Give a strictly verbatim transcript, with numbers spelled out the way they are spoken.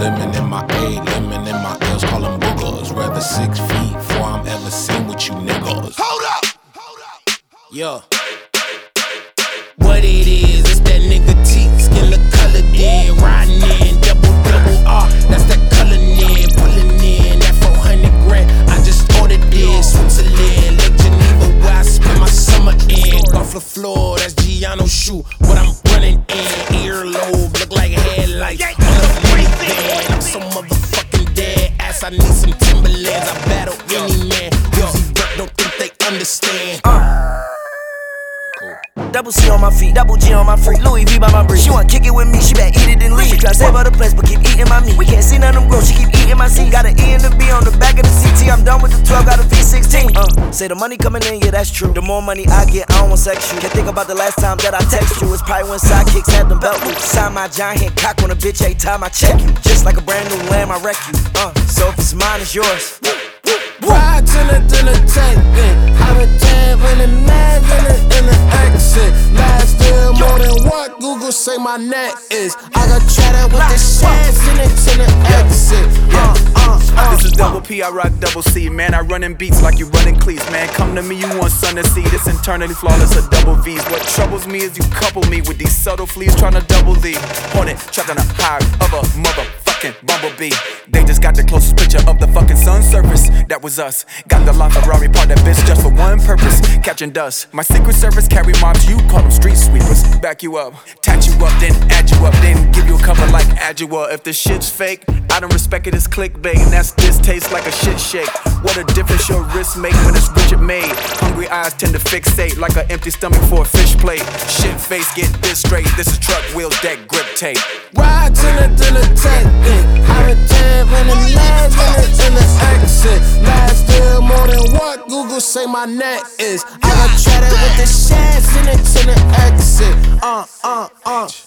lemon in my A, lemon in my L's, call them boogers. Rather six feet before I'm ever seen with you niggas. Hold up! Hold up! Yeah. What it is, it's that nigga T, skin the color in, riding in, double double R, that's that color in, pulling in, that four hundred grand, I just ordered this, Switzerland, Lake Geneva, where I spend my summer in, off the floor, that's Gianno's shoe, what I'm running in, earlobe, look like headlights, on a minivan, I'm so motherfucking dead ass, I need some Timberlands, I battle any man, Uzi Vert, don't think they understand. Uh. Double C on my feet, double G on my freak, Louis V by my brief. She wanna kick it with me, she better eat it and leave. She try to save all the place, but keep eating my meat. We can't see none of them grow, she keep eating my seed. Got an E and a B on the back of the C T. I'm done with the twelve, got a V sixteen. Uh, say the money coming in, yeah, that's true. The more money I get, I don't want sex you. Can't think about the last time that I text you. It's probably when sidekicks had them belt loops. Sign my giant hand cock on a bitch every time I check you. Just like a brand new lamb, I wreck you. Uh, so if it's mine, it's yours. Ride to the, to the tank, I'm a jab in the mag in the, in the exit. Last year more than what Google say my net is. I got chatter with the shares in it to the exit. Yeah, uh, uh, this is double P, I rock double C. Man, I run in beats like you running cleats. Man, come to me, you want sun to see. This internally flawless, a double V's. What troubles me is you couple me with these subtle fleas trying to double the Hornet, trapped on a high of a motherfucking bumblebee. They just got the closest picture of the fucking sun's surface. That was us. Got the LaFerrari part that bitch just for one purpose, catching dust. My secret service carry mobs, you call them street sweepers. Back you up, tat you up, then add you up, then give you a cover like Adjua. If the shit's fake, I don't respect it, it's clickbait, and that's this tastes like a shit shake. What a difference your wrist make when it's Richard made. Hungry eyes tend to fixate like an empty stomach for a fish plate. Shit face, get this straight, this is truck wheels, deck grip tape. Ride to the, to the tank, I'm a jab in the mag in the, in the exit. Last year more than what Google say my net is. I got chatter with the shares in it to the exit. Uh, uh, uh.